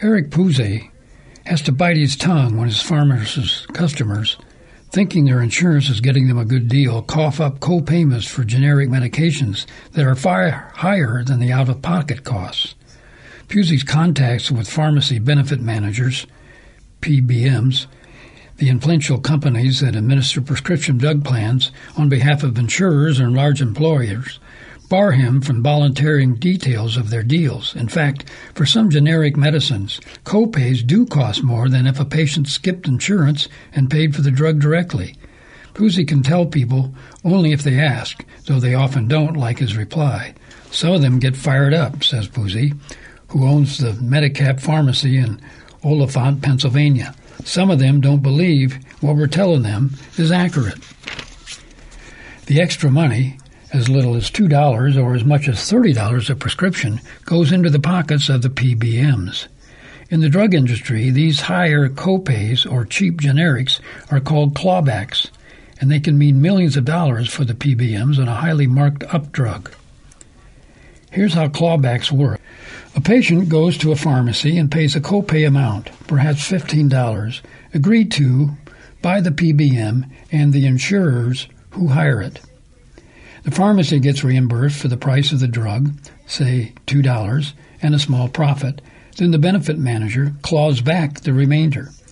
Eric Pusey has to bite his tongue when his pharmacist customers, thinking their insurance is getting them a good deal, cough up co-payments for generic medications that are far higher than the out-of-pocket costs. Pusey's contacts with pharmacy benefit managers, PBMs, the influential companies that administer prescription drug plans on behalf of insurers and large employers, bar him from volunteering details of their deals. In fact, for some generic medicines, co-pays do cost more than if a patient skipped insurance and paid for the drug directly. Pusey can tell people only if they ask, though they often don't like his reply. Some of them get fired up, says Pusey, who owns the Medicap pharmacy in Oliphant, Pennsylvania. Some of them don't believe what we're telling them is accurate. The extra money, as little as $2 or as much as $30 a prescription, goes into the pockets of the PBMs. In the drug industry, these higher co-pays or cheap generics are called clawbacks, and they can mean millions of dollars for the PBMs on a highly marked up drug. Here's how clawbacks work. A patient goes to a pharmacy and pays a co-pay amount, perhaps $15, agreed to by the PBM and the insurers who hire it. The pharmacy gets reimbursed for the price of the drug, say $2, and a small profit. Then the benefit manager claws back the remainder.